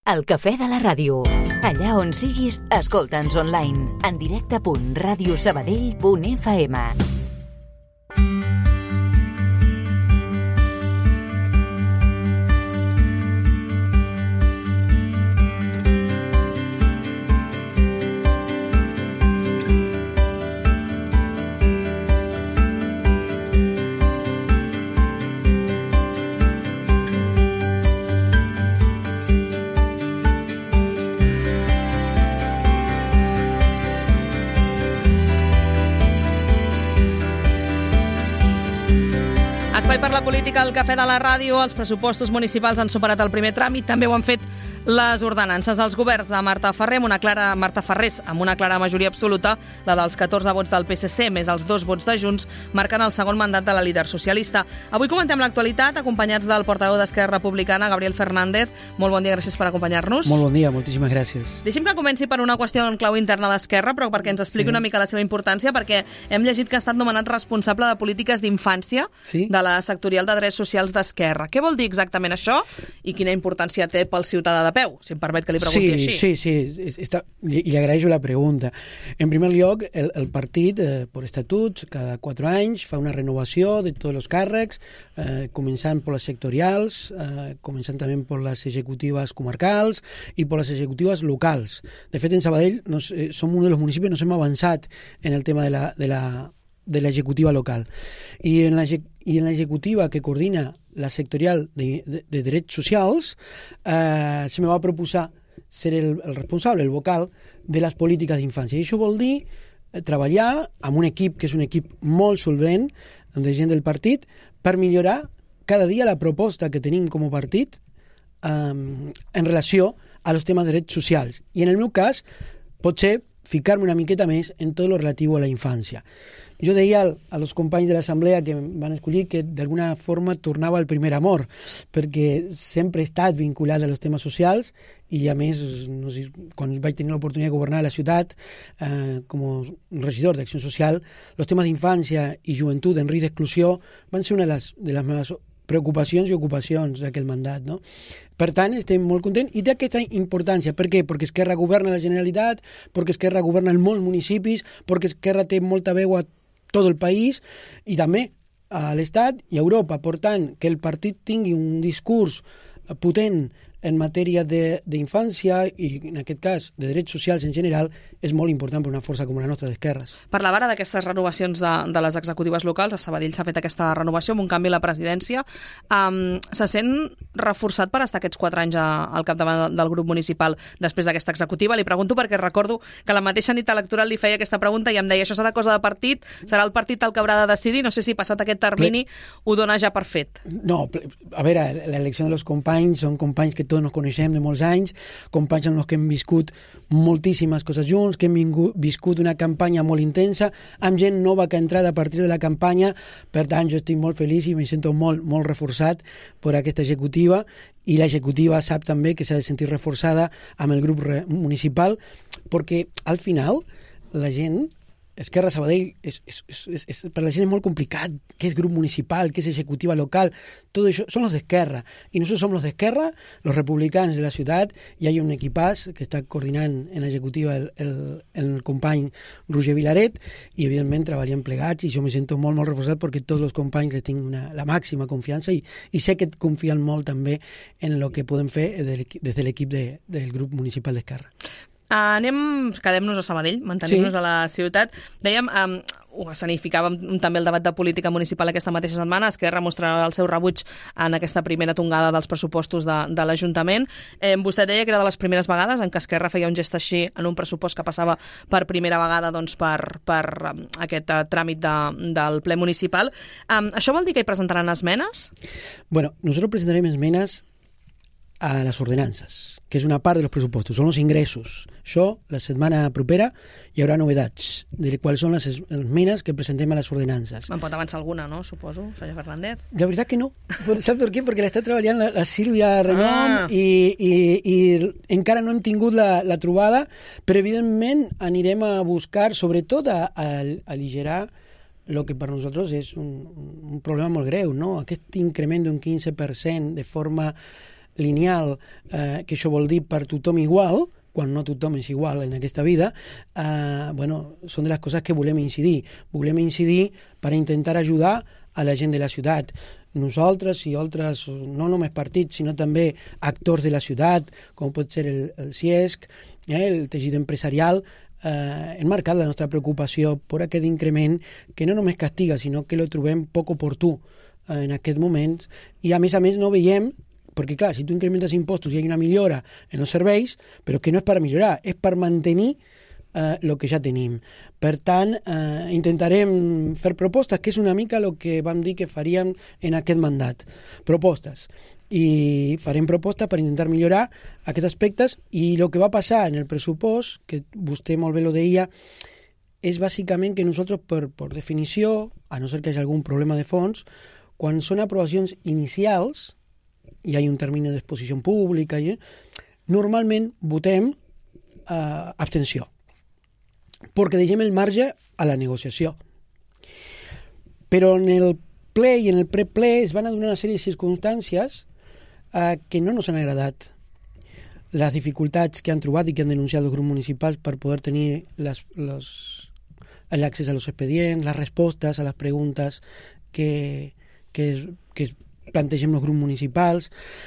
El Cafè de la Ràdio. Allà on siguis, escolta'ns online. En directe.radiosabadell.fm. Espai per la política, al Cafè de la Ràdio. Els pressupostos municipals han superat el primer tràmit, també ho han fet les ordenances. Els governs de Marta Ferrés amb una clara majoria absoluta, la dels 14 vots del PSC més els 2 vots de Junts, marquen el segon mandat de la líder socialista. Avui comentem l'actualitat, acompanyats del portaveu d'Esquerra Republicana, Gabriel Fernández. Molt bon dia, gràcies per acompanyar-nos. Molt bon dia, moltíssimes gràcies. Deixi'm que comenci per una qüestió en clau interna d'Esquerra, però perquè ens expliqui una mica la seva importància, perquè hem llegit que ha estat nomenat responsable de polítiques d'infància de la sectorial de drets socials d'Esquerra. Què vol dir exactament això i quina importància té pel ciutadà de peu, si em permet que li pregunti així? Sí, i li agraeixo la pregunta. En primer lloc, el partit, per estatuts, cada 4 anys fa una renovació de tots els càrrecs, començant per les sectorials, començant també per les executives comarcals i per les executives locals. De fet, en Sabadell som un dels municipis que nos hem avançat en el tema de l'executiva local. I en l'executiva que coordina la sectorial de drets socials se me va proposar ser el responsable, el vocal de les polítiques d'infància. I això vol dir treballar amb un equip que és un equip molt solvent de gent del partit per millorar cada dia la proposta que tenim com a partit en relació a los temes de drets socials. I en el meu cas, potser ficar-me una miqueta més en tot lo relatiu a la infància. Jo deia als companys de l'assemblea que em van escollir que d'alguna forma tornava al primer amor, perquè sempre he estat vinculat als temes socials i a més, no sé, quan vaig tenir l'oportunitat de governar la ciutat com a regidor d'Acció Social, els temes d'infància i joventut en risc d'exclusió van ser una de les meves preocupacions i ocupacions d'aquell mandat, no? Per tant, estem molt contents i té aquesta importància. Per què? Perquè Esquerra governa la Generalitat, perquè Esquerra governa en molts municipis, perquè Esquerra té molta veu a tot el país i també a l'Estat i a Europa. Per tant, que el partit tingui un discurs potent en matèria d'infància i, en aquest cas, de drets socials en general, és molt important per una força com la nostra d'esquerres. Parlava ara d'aquestes renovacions de les executives locals. A Sabadell s'ha fet aquesta renovació amb un canvi a la presidència. Se sent reforçat per estar aquests 4 anys al capdavant del grup municipal després d'aquesta executiva? Li pregunto perquè recordo que la mateixa nit electoral li feia aquesta pregunta i em deia això serà cosa de partit, serà el partit el que haurà de decidir. No sé si passat aquest termini ho dona ja per fet. No, a veure, l'elecció dels companys són companys que tots nos coneixem de molts anys, companys amb els que hem viscut moltíssimes coses junts, que hem viscut una campanya molt intensa, amb gent nova que ha entrat a partir de la campanya. Per tant, jo estic molt feliç i me sento molt, molt reforçat per aquesta executiva i l'executiva sap també que s'ha de sentir reforçada amb el grup municipal perquè al final la gent Esquerra Sabadell per la gent és molt complicat què és grup municipal, què és executiva local, tot això són los d'Esquerra i nosaltres som los d'Esquerra, los republicans de la ciutat, i hi ha un equipàs que està coordinant en l'executiva el company Roger Vilaret i evidentment treballem plegats i jo me sento molt, molt reforçat perquè tots els companys les tinc la màxima confiança i sé que confien molt també en el que podem fer des de l'equip del grup municipal d'Esquerra. Quedem-nos a Sabadell, mantenim-nos a la ciutat. Dèiem, escenificàvem també el debat de política municipal aquesta mateixa setmana. Esquerra mostrarà el seu rebuig en aquesta primera tongada dels pressupostos de l'Ajuntament. Vostè deia que era de les primeres vegades en què Esquerra feia un gest així en un pressupost que passava per primera vegada per aquest tràmit del ple municipal. Això vol dir que hi presentaran esmenes? Bueno, nosotros presentarem esmenes a les ordenances, que és una part dels pressupostos, són els ingressos. Això, la setmana propera, hi haurà novedats de quals són les esmenes que presentem a les ordenances. Me'n pot avançar alguna, no? Suposo, senyor Fernández. La veritat que no. Sap per què? Perquè l'està treballant la Sílvia Renom i encara no hem tingut la trobada, però evidentment anirem a buscar, sobretot a aligerar el que per nosaltres és un problema molt greu, no? Aquest increment d'un 15% de forma lineal, que això vol dir per tothom igual, quan no tothom és igual en aquesta vida, són de les coses que volem incidir. Volem incidir per intentar ajudar a la gent de la ciutat. Nosaltres i altres, no només partits, sinó també actors de la ciutat, com pot ser el CIESC, el teixit empresarial, hem marcat la nostra preocupació per aquest increment que no només castiga, sinó que lo trobem poc oportú en aquests moments, i a més no veiem, perquè clar, si tu incrementes impostos i hi ha una millora en els serveis, però que no és per millorar, és per mantenir el que ja tenim. Per tant, intentarem fer propostes, que és una mica el que vam dir que faríem en aquest mandat. Propostes. I farem propostes per intentar millorar aquests aspectes, i el que va passar en el pressupost, que vostè molt bé lo deia, és bàsicament que nosaltres, per definició, a no ser que hi hagi algun problema de fons, quan són aprovacions inicials, hi ha un termini d'exposició pública, normalment votem abstenció, perquè deixem el marge a la negociació. Però en el ple i en el preple es van donar una sèrie de circumstàncies que no ens han agradat. Les dificultats que han trobat i que han denunciat els grups municipals per poder tenir l'accés a los expedients, les respostes a les preguntes que plantegem els grups municipals,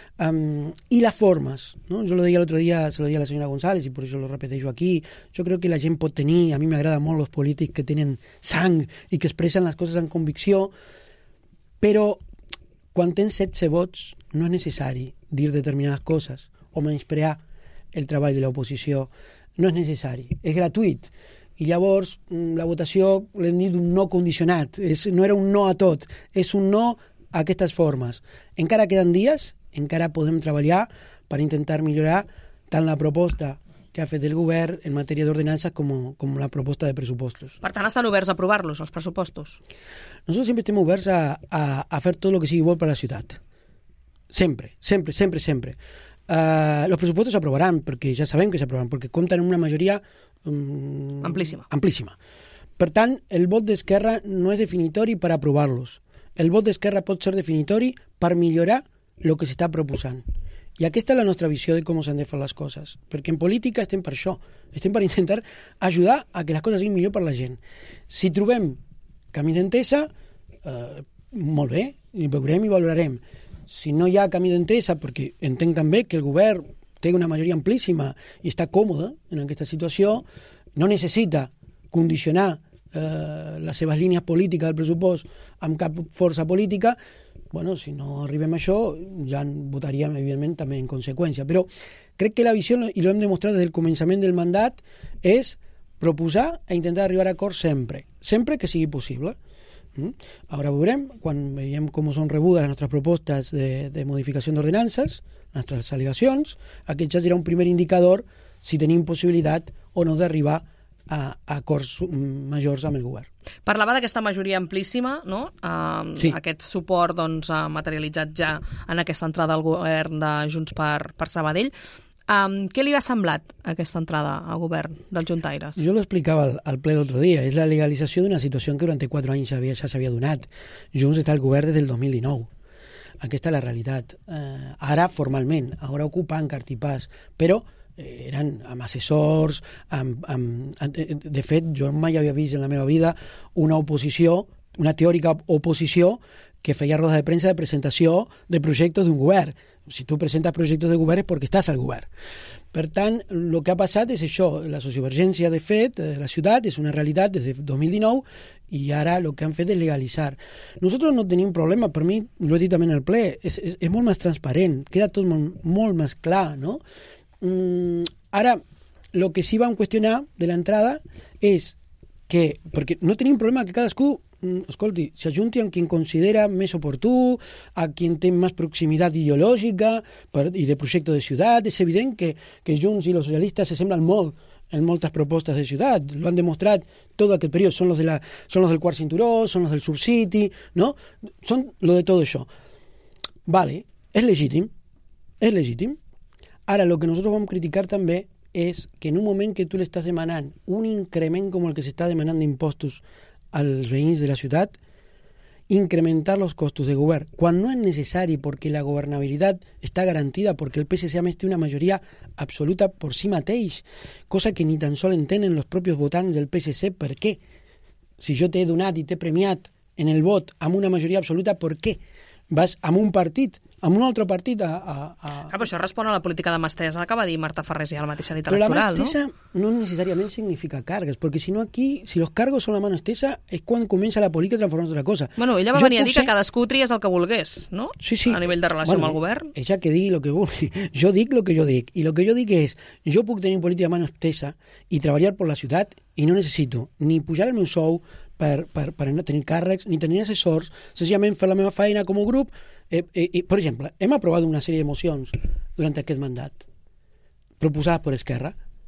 i les formes, ¿no? Yo lo deia l'altre dia, se lo deia a la senyora González, i per això lo repeteixo aquí. Jo crec que la gent pot tenir, a mi m'agrada molt els polítics que tenen sang i que expressen les coses amb convicció, però quan tens 16 vots no és necessari dir determinades coses o menysprear el treball de l'oposició. No és necessari, és gratuït. I llavors la votació l'hem dit un no condicionat, no era un no a tot, és un no a aquestes formes. Encara queden dies, encara podem treballar per intentar millorar tant la proposta que ha fet el govern en matèria d'ordenances com la proposta de pressupostos. Per tant, estan oberts a aprovar-los, els pressupostos? Nosotros siempre estem oberts a fer tot el que sigui bo per a la ciutat. Sempre. Los presupuestos s'aprovaran, perquè ja sabem que s'aprovaran, perquè compten amb una majoria amplíssima. Per tant, el vot d'Esquerra no és definitori per aprovar-los. El vot d'Esquerra pot ser definitori per millorar el que s'està proposant. I aquesta és la nostra visió de com s'han de fer les coses. Perquè en política estem per això. Estem per intentar ajudar a que les coses siguin millor per la gent. Si trobem camí d'entesa, molt bé, i veurem i valorarem. Si no hi ha camí d'entesa, perquè entenc també que el govern té una majoria amplíssima i està còmode en aquesta situació, no necessita condicionar les seves línies polítiques del pressupost amb cap força política, bueno, si no arribem a això, ja votaríem, evidentment, també en conseqüència. Però crec que la visió, i l'hem demostrat des del començament del mandat, és proposar i intentar arribar a acords sempre que sigui possible. Ara veurem, quan veiem com són rebudes les nostres propostes de modificació d'ordenances, les nostres al·legacions, aquest ja serà un primer indicador si tenim possibilitat o no d'arribar a acords majors amb el govern. Parlava d'aquesta majoria amplíssima, no? Sí. Aquest suport materialitzat ja en aquesta entrada al govern de Junts per Sabadell. Què li ha semblat aquesta entrada al govern dels juntaires? Jo l'explicava al ple l'altre dia. És la legalització d'una situació que durant 4 anys ja s'havia donat. Junts està al govern des del 2019. Aquesta és la realitat. Ara, formalment, ara ocupen cartipàs, però eren amb assessors, de fet, jo mai havia vist en la meva vida una oposició, una teòrica oposició que feia rodes de premsa de presentació de projectes d'un govern. Si tu presentes projectes de govern és perquè estàs al govern. Per tant, el que ha passat és això, la sociovergència, de fet, la ciutat és una realitat des de 2019 i ara el que han fet és legalitzar. Nosaltres no tenim problema, per mi, l'ho he dit també en el ple, és molt més transparent, queda tot molt més clar, no? Ara, el que sí vam qüestionar de l'entrada és que, perquè no tenim problema que cadascú escolti, s'ajunti amb qui considera més oportú, a qui té més proximitat ideològica i de projecte de ciutat. És evident que Junts i els socialistes se semblen molt en moltes propostes de ciutat, lo han demostrat tot aquest període, són los del quart cinturó, són los del subsidi, ¿no? Són lo de tot això. Vale, és legítim. Ara, el que nosaltres vam criticar també és que en un moment que tu l'estàs demanant un increment com el que s'està demanant d'impostos als veïns de la ciutat, incrementar los costos de govern, quan no és necessari perquè la governabilitat està garantida, perquè el PSC a més té una majoria absoluta per si mateix, cosa que ni tan sol entenen els propis votants del PSC. Per què? Si jo t'he donat i t'he premiat en el vot amb una majoria absoluta, per què vas amb un partit, amb un altre partit Però això respon a la política de mà estesa que va dir Marta Farrés ja a la mateixa nit Però electoral, la mà estesa no necessàriament significa cargas, porque si no aquí, si los cargos son la mano estesa, es cuando comienza la política a transformarse en otra cosa. Bueno, ella va venir a dir que cadascú triés el que volgués, no? Sí, sí. A nivell de relació amb el govern. Ella que digui el que vulgui. Jo dic el que jo dic. I el que jo dic és, jo puc tenir política de mano estesa i treballar per la ciutat i no necessito ni pujar el meu sou per tenir càrrecs, ni tenir assessors, senzillament fer la meva feina com a grup. Per exemple, hem aprovat una sèrie de mocions durant aquest mandat proposades per Esquerra.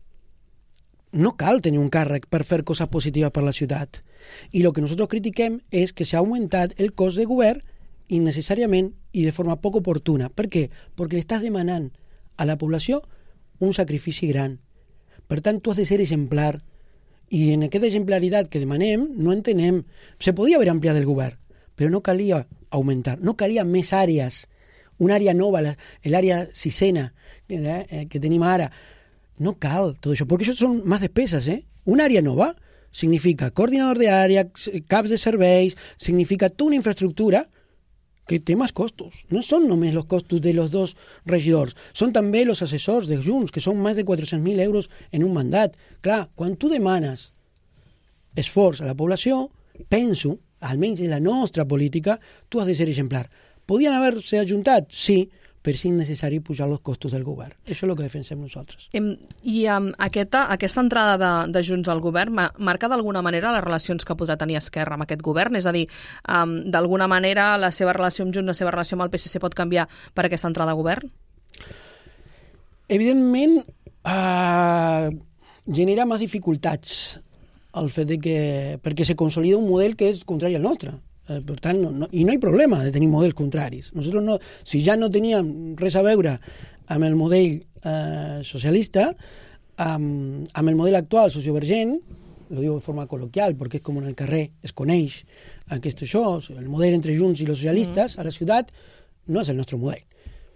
No cal tenir un càrrec per fer coses positives per la ciutat. I el que nosaltres critiquem és que s'ha augmentat el cost de govern innecessàriament i de forma poc oportuna. Per què? Perquè li estàs demanant a la població un sacrifici gran. Per tant, tu has de ser exemplar. I en aquesta exemplaritat que demanem no entenem. Se podia haver ampliat el govern, però no calia augmentar, no calia més àrees, una àrea nova, l'àrea sisena que tenim ara. No cal tot això, perquè això són més despeses. Una àrea nova significa coordinador de àrea, caps de serveis, significa tota una infraestructura que té més costos. No són només els costos de los dos regidors, són també els assessors dels Junts, que són més de 400.000 euros en un mandat. Clar, quan tu demanes esforç a la població, penso, almenys en la nostra política, tu has de ser exemplar. Podien haver-se ajuntat? Sí, però és innecessari pujar els costos del govern. Això és el que defensem nosaltres. I aquesta entrada de Junts al govern marca d'alguna manera les relacions que podrà tenir Esquerra amb aquest govern? És a dir, d'alguna manera la seva relació amb Junts, la seva relació amb el PSC pot canviar per aquesta entrada a govern? Evidentment, genera més dificultats el fet de que... perquè se consolida un model que és contrari al nostre. Per tant, no hi ha problema de tenir models contraris. Nosaltres no, si ja no teníem res a veure amb el model socialista, amb el model actual sociovergent, lo digo de forma col·loquial, perquè és com en el carrer es coneix això, el model entre Junts i els socialistes a la ciutat no és el nostre model.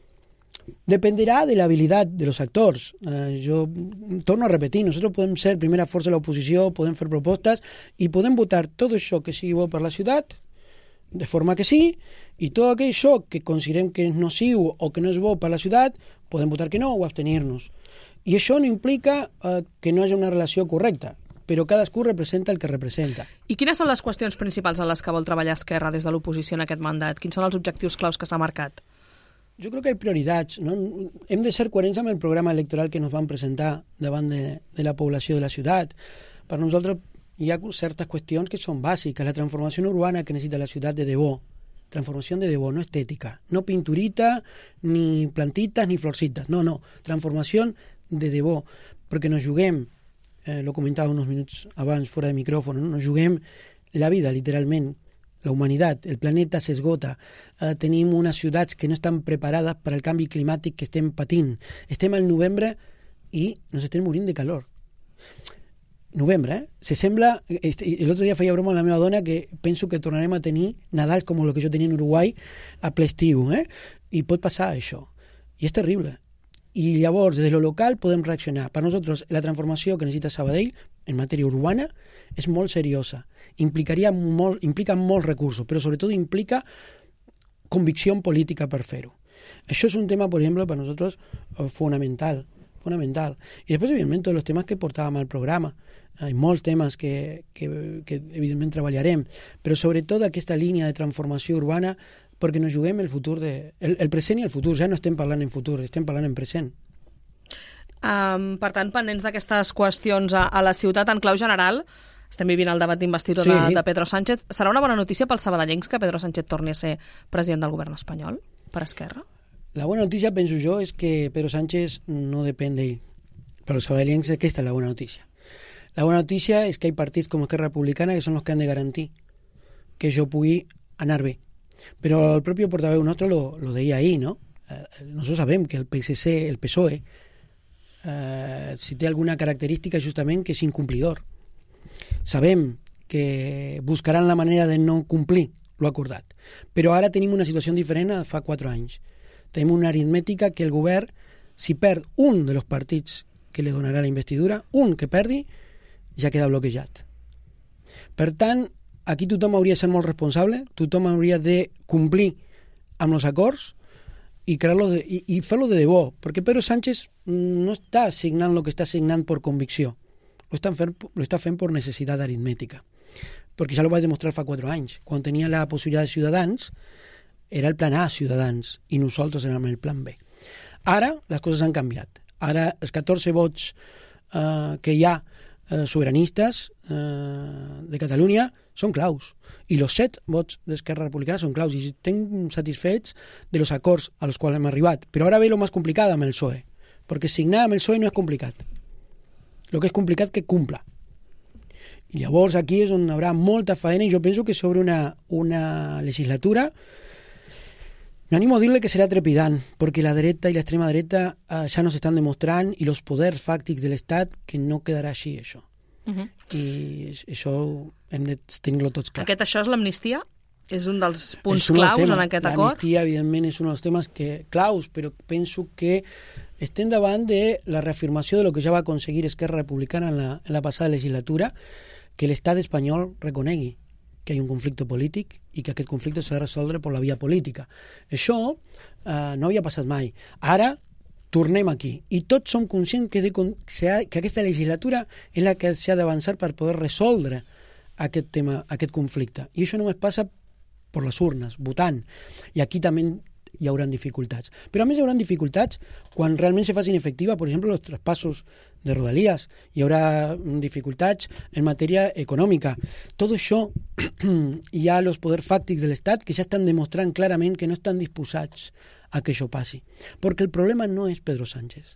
Dependerá de la habilidad de los actors. Jo torno a repetir, nosotros podem ser primera força de l'oposició, podem fer propostes i podem votar tot això que sigui bo per la ciutat, de forma que sí, i tot això que considerem que és nociu o que no és bo per la ciutat, podem votar que no o abstenir-nos. I això no implica que no hagi una relació correcta, però cadascú representa el que representa. I quines són les qüestions principals en les que vol treballar Esquerra des de l'oposició en aquest mandat? Quins són els objectius claus que s'ha marcat? Jo crec que hi ha prioritats, no? Hem de ser coherents amb el programa electoral que ens van presentar davant de la població de la ciutat. Per nosaltres hi ha certes qüestions que són bàsiques. La transformació urbana que necessita la ciutat de debò. Transformació de debò, no estètica. No pinturita, ni plantitas, ni florcitas. No. Transformació de debò. Perquè nos juguem, lo comentava uns minuts abans fora de micròfon, no? Nos juguem la vida, literalment. La humanitat, el planeta s'esgota, tenim unes ciutats que no estan preparades per al canvi climàtic que estem patint. Estem al novembre i ens estem morint de calor. Novembre, Se sembla... L'altre dia feia broma a la meva dona que penso que tornarem a tenir Nadal com el que jo tenia en Uruguai a ple estiu, I pot passar això. I és terrible. I llavors, des de lo local, podem reaccionar. Per nosaltres, la transformació que necessita Sabadell en matèria urbana és molt seriosa. Implica molts recursos, però sobretot implica convicció política per fer-ho. Això és un tema, per exemple, per nosaltres fonamental. I després, evidentment, tots els temes que portàvem al programa. Hi ha molts temes que evidentment treballarem, però sobretot aquesta línia de transformació urbana perquè nos juguem el futur, el present i el futur. Ja no estem parlant en futur, estem parlant en present. Per tant, pendents d'aquestes qüestions a la ciutat en clau general, estem vivint el debat d'investidura de Pedro Sánchez. Serà una bona notícia pels sabadellencs que Pedro Sánchez torni a ser president del govern espanyol per Esquerra? La bona notícia, penso jo, és que Pedro Sánchez no depèn d'ell. Per als sabadellencs aquesta és la bona notícia. La bona notícia és que hi ha partits com Esquerra Republicana que són els que han de garantir que això pugui anar bé. Però el propi portaveu nostre lo deia ahir, no? Nosotros sabem que el PSC, el PSOE, si té alguna característica justament que és incomplidor. Sabem que buscaran la manera de no complir lo acordat. Però ara tenim una situació diferent a fa 4 anys. Tenim una aritmètica que el govern, si perd un dels partits que li donarà la investidura, un que perdi, ja queda bloquejat. Per tant, aquí tothom hauria de ser molt responsable, tothom hauria de complir amb els acords i fer-lo de debò, perquè Pedro Sánchez no està signant el que està signant per convicció, lo està fent per necessitat aritmètica, perquè ja ho vaig demostrar fa 4 anys, quan tenia la possibilitat de Ciutadans, era el plan A Ciutadans, i nosaltres érem el plan B. Ara les coses han canviat. Ara els 14 vots que hi ha sobiranistes de Catalunya són claus, i els 7 vots d'Esquerra Republicana són claus, i estem satisfets de los acords als quals hem arribat. Però ara ve lo més complicat amb el PSOE, perquè signar amb el PSOE no és complicat. El que és complicat que cumpla. I llavors aquí és on hi haurà molta feina, i jo penso que sobre una legislatura m'animo a dir-le que serà trepidant, perquè la dreta i l'extrema dreta ja no s'estan demostrant, i els poders fàctics de l'Estat, que no quedarà així, això. I això hem de tenir-lo tots clar. Això és l'amnistia? És un dels punts claus en aquest acord? L'amnistia, evidentment, és un dels temes claus, però penso que estem davant de la reafirmació de lo que ja va aconseguir Esquerra Republicana en la passada legislatura, que l'estat espanyol reconegui que hi ha un conflicte polític i que aquest conflicte s'ha de resoldre per la via política. Això no havia passat mai. Ara tornem aquí. I tots som conscients que aquesta legislatura és la que s'ha d'avançar per poder resoldre aquest tema, aquest conflicte. I això només passa per les urnes, votant. I aquí també hi haurà dificultats. Però a més hi haurà dificultats quan realment se facin efectiva, per exemple, els traspassos de Rodalies. Hi haurà dificultats en matèria econòmica. Tot això hi ha els poders fàctics de l'Estat que ja estan demostrant clarament que no estan disposats a que això passi. Perquè el problema no és Pedro Sánchez.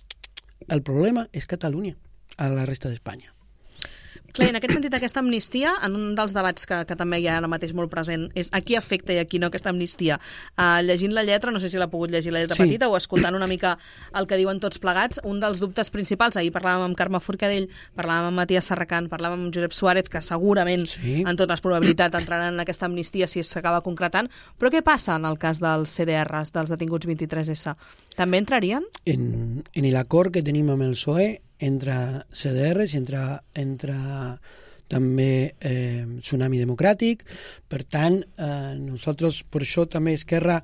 El problema és Catalunya, a la resta d'Espanya. Clar, en aquest sentit, aquesta amnistia, en un dels debats que també hi ha ara mateix molt present, és a qui afecta i a qui no aquesta amnistia. Llegint la lletra, no sé si l'ha pogut llegir la lletra petita o escoltant una mica el que diuen tots plegats, un dels dubtes principals, ahir parlàvem amb Carme Forcadell, parlàvem amb Matías Serracant, parlàvem amb Josep Suárez, que segurament, en totes probabilitats, entraran en aquesta amnistia si s'acaba concretant. Però què passa en el cas dels CDRs, dels detinguts 23S? També entrarien? En l'acord que tenim amb el PSOE, entre CDRs i entre també Tsunami Democràtic. Per tant, nosaltres, per això també Esquerra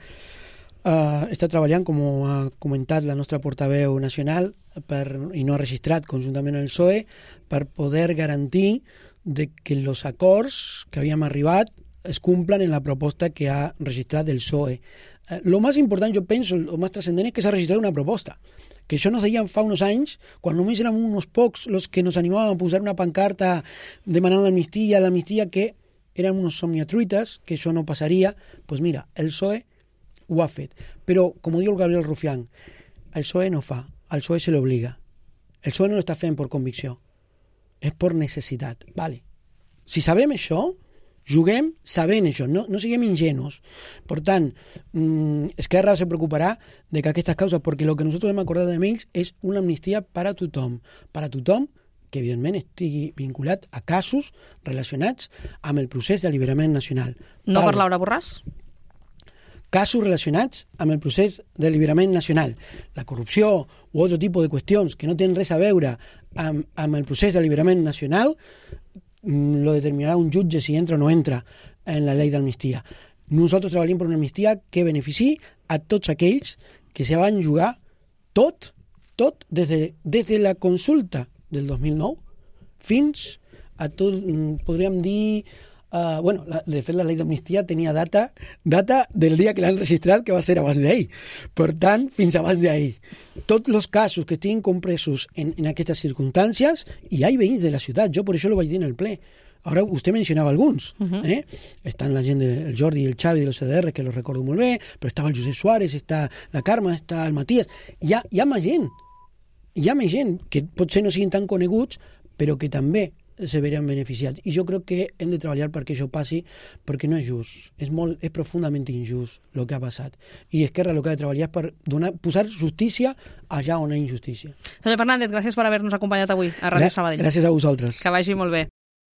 està treballant, com ha comentat la nostra portaveu nacional, i no ha registrat conjuntament el PSOE, per poder garantir que els acords que havíem arribat es cumplen en la proposta que ha registrat el PSOE. Lo més important, jo penso, el més transcendent és que s'ha registrat una proposta. Que això nos deien fa uns anys, quan només érem uns pocs els que nos animàvem a posar una pancarta demanant l'amnistia, que eren uns somniatruites, que això no passaria. Doncs mira, el PSOE ho ha fet. Però, com diu el Gabriel Rufián, el PSOE no fa, el PSOE se l'obliga. El PSOE no l'està fent per convicció, és per necessitat. Vale. Si sabem això, juguem sabent això, no siguem ingenus. Per tant, Esquerra se preocuparà de que aquestes causes, perquè el que nosaltres hem acordat amb ells és una amnistia per a tothom que evidentment estigui vinculat a casos relacionats amb el procés d'alliberament nacional. No per Laura Borràs? Casos relacionats amb el procés d'alliberament nacional. La corrupció o altre tipus de qüestions que no tenen res a veure amb el procés d'alliberament nacional lo determinarà un jutge si entra o no entra en la llei d'amnistia. Nosaltres treballem per una amnistia que benefici a tots aquells que se van jugar tot des de la consulta del 2009 fins a tot, podríem dir, de fet la llei d'amnistia tenia data del dia que l'han registrat, que va ser abans d'ahir. Per tant, fins abans d'ahir. Tots els casos que estiguin compresos en aquestes circumstàncies, i hi ha veïns de la ciutat, jo per això ho vaig dir en el ple. Ara vostè mencionava alguns. Estan la gent del Jordi i el Xavi de los CDR, que los recordo molt bé, però estava el Josep Suárez, està la Carme, està el Matías. Hi ha més gent. Hi ha més gent que potser no siguin tan coneguts, però que també se veran beneficiats. I jo crec que hem de treballar perquè això passi, perquè no és just. És profundament injust el que ha passat. I Esquerra el que ha de treballar és per posar justícia allà on hi ha injustícia. Senyor Fernández, gràcies per haver-nos acompanyat avui a Ràdio Sabadell. Gràcies a vosaltres. Que vagi molt bé.